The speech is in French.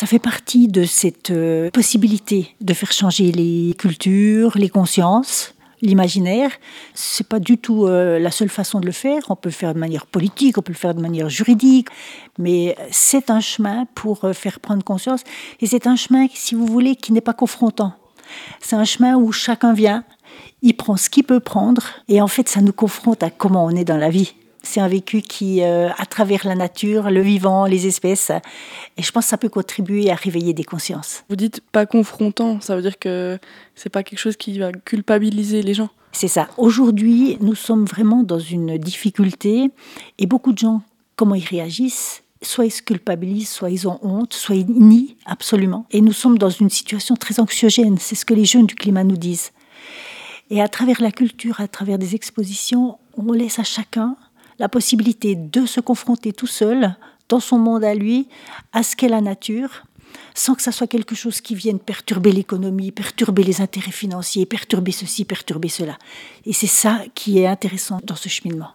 Ça fait partie de cette possibilité de faire changer les cultures, les consciences, l'imaginaire. C'est pas du tout la seule façon de le faire. On peut le faire de manière politique, on peut le faire de manière juridique, mais c'est un chemin pour faire prendre conscience. Et c'est un chemin, si vous voulez, qui n'est pas confrontant. C'est un chemin où chacun vient, il prend ce qu'il peut prendre, et en fait, ça nous confronte à comment on est dans la vie. C'est un vécu qui, à travers la nature, le vivant, les espèces, et je pense que ça peut contribuer à réveiller des consciences. Vous dites pas confrontant, ça veut dire que c'est pas quelque chose qui va culpabiliser les gens. C'est ça. Aujourd'hui, nous sommes vraiment dans une difficulté, et beaucoup de gens, comment ils réagissent ? Soit ils se culpabilisent, soit ils ont honte, soit ils nient absolument. Et nous sommes dans une situation très anxiogène, c'est ce que les jeunes du climat nous disent. Et à travers la culture, à travers des expositions, on laisse à chacun la possibilité de se confronter tout seul, dans son monde à lui, à ce qu'est la nature, sans que ça soit quelque chose qui vienne perturber l'économie, perturber les intérêts financiers, perturber ceci, perturber cela. Et c'est ça qui est intéressant dans ce cheminement.